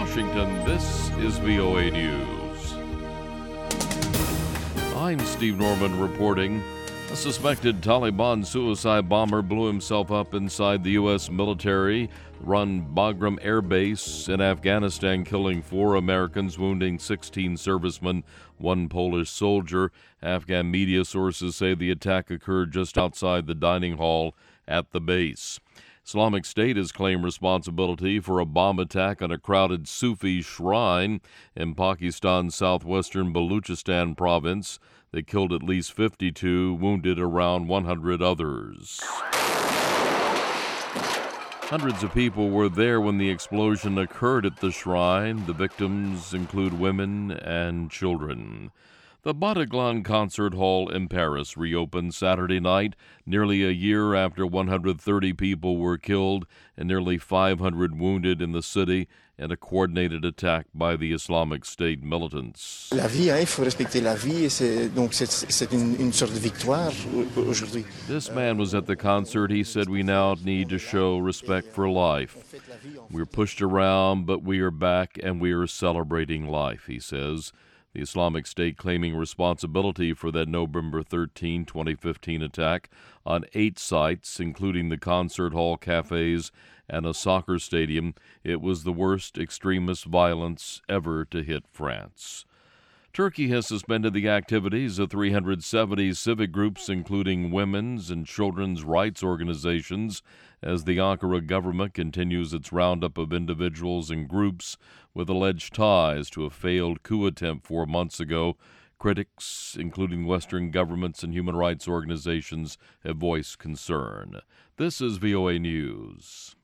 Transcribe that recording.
Washington, this is VOA News. I'm Steve Norman reporting. A suspected Taliban suicide bomber blew himself up inside the U.S. military-run Bagram Air Base in Afghanistan, killing 4 Americans, wounding 16 servicemen, 1 Polish soldier. Afghan media sources say the attack occurred just outside the dining hall at the base. Islamic State has claimed responsibility for a bomb attack on a crowded Sufi shrine in Pakistan's southwestern Baluchistan province. They killed at least 52, wounded around 100 others. Hundreds of people were there when the explosion occurred at the shrine. The victims include women and children. The Bataclan Concert Hall in Paris reopened Saturday night, nearly a year after 130 people were killed and nearly 500 wounded in the city in a coordinated attack by the Islamic State militants. La vie, il faut respecter la vie, donc c'est une sorte de victoire aujourd'hui. This man was at the concert. He said, "We now need to show respect for life. We're pushed around, but we are back and we are celebrating life," he says. The Islamic State claiming responsibility for that November 13, 2015 attack on 8 sites, including the concert hall, cafes, and a soccer stadium. It was the worst extremist violence ever to hit France. Turkey has suspended the activities of 370 civic groups, including women's and children's rights organizations, as the Ankara government continues its roundup of individuals and groups with alleged ties to a failed coup attempt 4 months ago. Critics, including Western governments and human rights organizations, have voiced concern. This is VOA News.